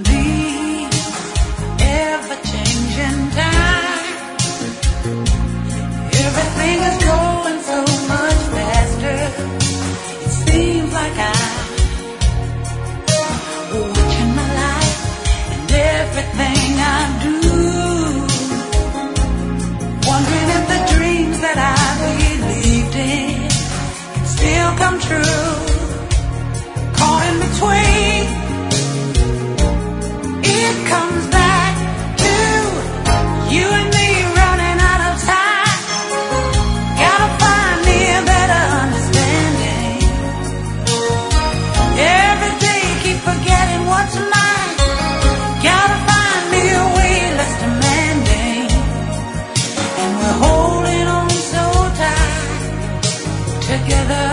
these ever-changing times, everything is going so much faster. It seems like I'm watching my life and everything I do, wondering if the dreams that I believed in can still come true. Caught in between, it comes back to you and me running out of time. Gotta find me a better understanding. Every day keep forgetting what's mine. Gotta find me a way less demanding. And we're holding on so tight together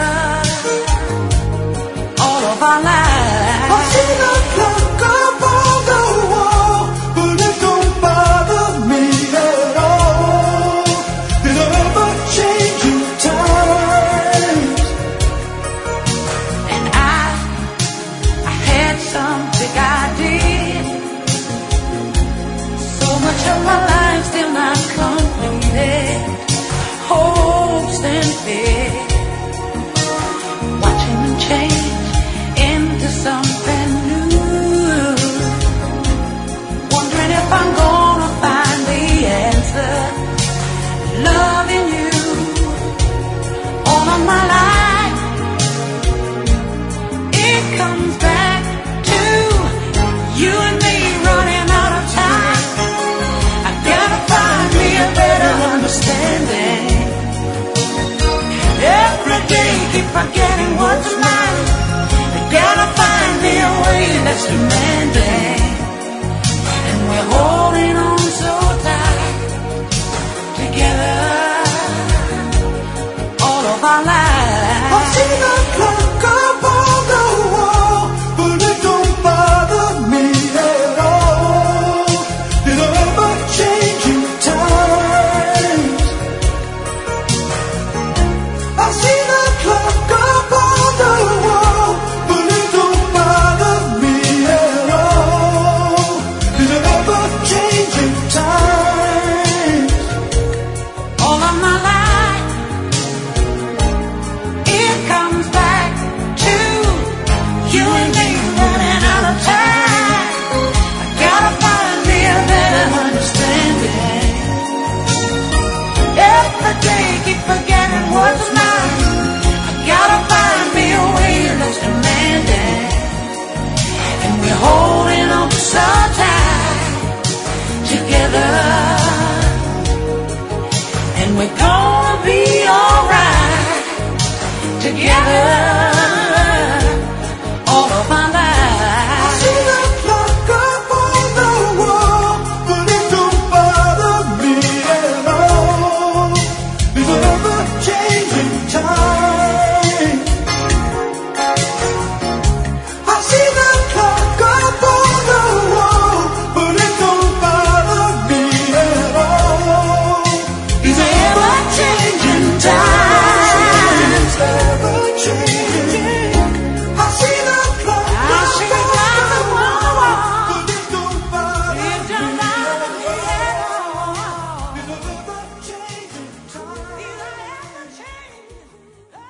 all of our lives. I see the clock up on the wall, but it don't bother me at all. These are ever-changing times. And I had some big idea. So much of my life still not completed. Hopes and fears, watching them change into something new. Wondering if I'm gonna find the answer. Loving you all of my life. It comes back to you and me running out of time. I gotta find me a better understanding. Every day keep forgetting what's mine. I gotta find me a way that's demanding.